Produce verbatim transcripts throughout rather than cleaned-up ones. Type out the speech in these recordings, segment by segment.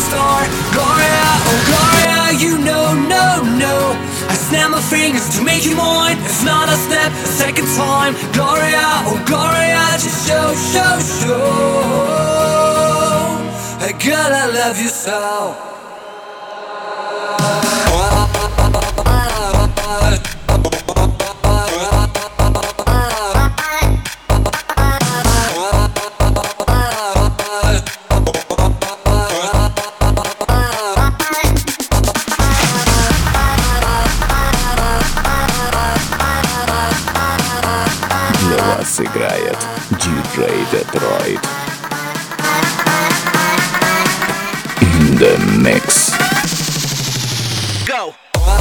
superstar. Gloria, oh Gloria, you know, no, no. I snap my fingers to make you mine. It's not a step, a second time. Gloria, oh Gloria, just show, show, show. Hey girl, I love you so. Для вас играет диджей Detroit. In the mix. Go!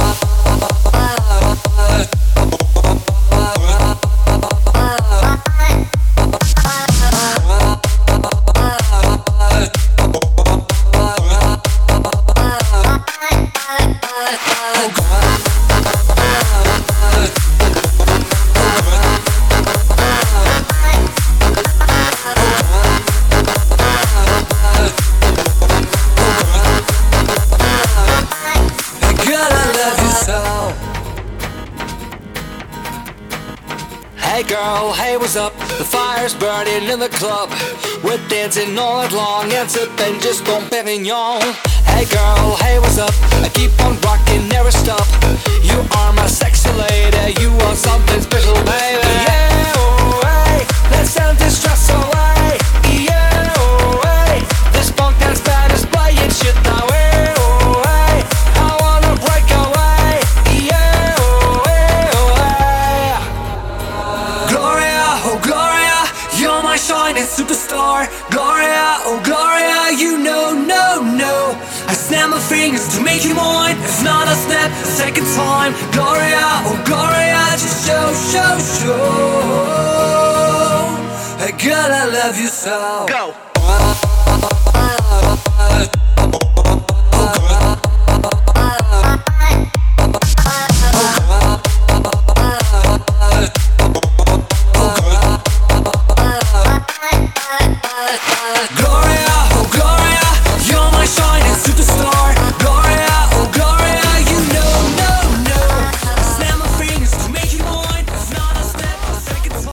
Hey girl, hey what's up? The fire's burning in the club. We're dancing all night long and sipping just Dom Perignon. Hey girl, hey what's up? I keep on rocking, never stop. You are my sexy lady, you are something special, baby. Yeah, oh hey, let's send this stress away. Yeah, oh hey, this funk dance band is playing shit now. Hey, oh hey, I wanna break away. Yeah, oh hey, oh hey. Gloria, oh Gloria, you're my shining superstar. Gloria, oh Gloria, you know, no, no. I snap my fingers to make you mine. It's not a step, a second time. Gloria, oh Gloria, just show, show, show. Hey girl, I love you so. Go!